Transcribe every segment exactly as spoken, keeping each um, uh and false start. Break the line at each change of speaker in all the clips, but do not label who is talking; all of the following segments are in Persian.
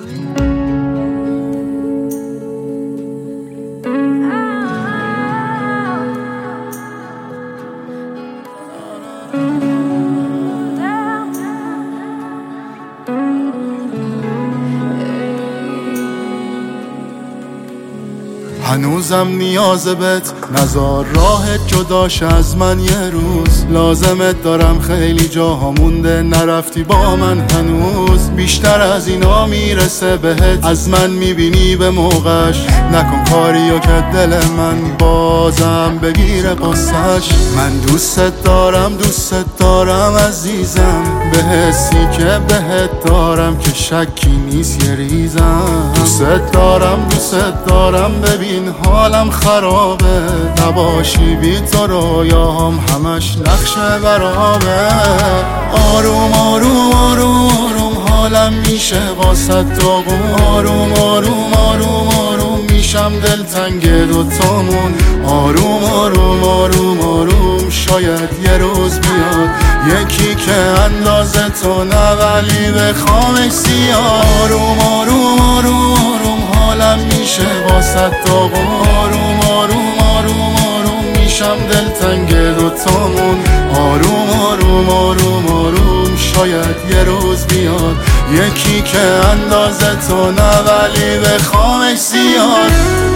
هنوزم نیاز بهت، نزار راهت جداش از من یه روز. لازمت دارم، خیلی جاها مونده نرفتی با من هنوز. بیشتر از اینا میرسه بهت، از من میبینی به موقعش. نکن کاریو که دل من بازم بگیره قصهش. من دوستت دارم دوستت دارم عزیزم، به حسی که بهت دارم که شکی نیست یه ریزم. دوستت دارم دوستت دارم، ببین حالم خرابه. نباشی بی تو رویاهم همش نقش برابه. آروم آروم آروم آروم حالم میشه واسه تو قوم. آروم آروم آروم آروم میشم دلتنگ دوتامون. آروم آروم آروم آروم شاید یه روز بیاد یکی که اندازه تو نه ولی بخوامش زیاد. آروم آروم آروم آروم حالم میشه واسه تو قوم. آروم آروم آروم آروم میشم دلتنگ دوتامون. آروم آروم آروم آروم شاید یه روز بیاد یکی که اندازه تو نه ولی بخوامش زیاد.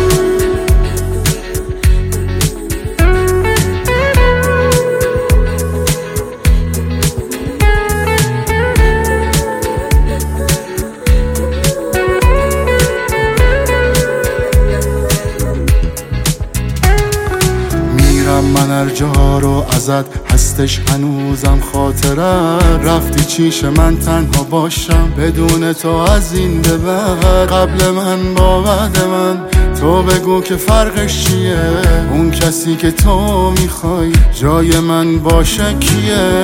من هر جا رو ازت هستش هنوزم خاطره. رفتی چیش من تنها باشم بدون تو از این به بعد. قبل من با بعد من تو بگو که فرقش چیه. اون کسی که تو میخوای جای من باشه کیه.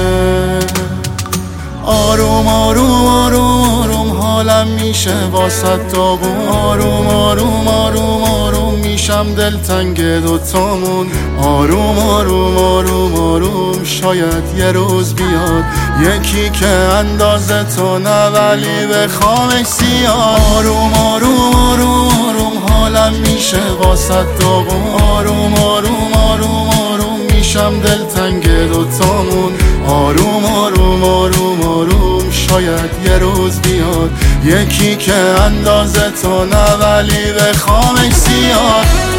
آروم آروم آروم آروم حالم میشه واسه تو قوم. آروم آروم آروم آروم میشم دلتنگ دوتامون. آروم آروم آروم آروم شاید یه روز بیاد یکی که اندازه تو نه ولی بخوامش زیاد. آروم آروم آروم آروم حالم میشه واسه تو قوم. آروم آروم آروم آروم میشم دلتنگ دوتامون. آروم آروم آروم آروم شاید یه روز بیاد یکی که اندازه تو نه ولی بخوامش زیاد.